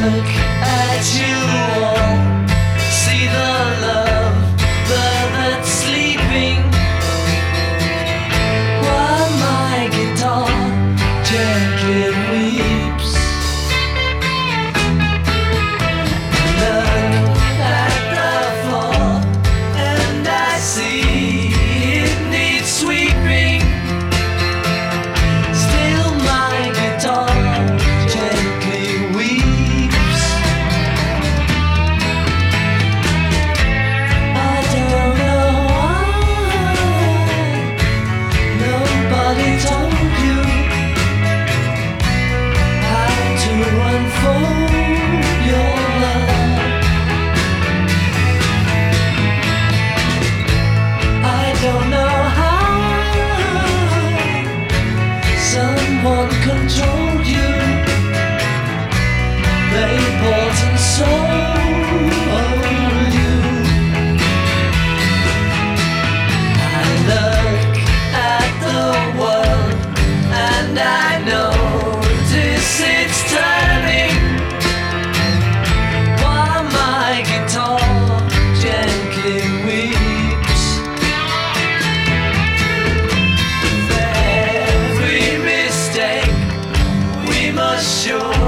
look at you all, see the love that's sleeping, while my guitar gently weeps. Look at the floor and I see it needs sweeping. Still my guitar gently weeps. I don't know why nobody told you how to unfold your love. I don't know how someone controlled you. They bought and sold you. I look at the world and I notice it's turning, while my guitar gently weeps. With every mistake we must show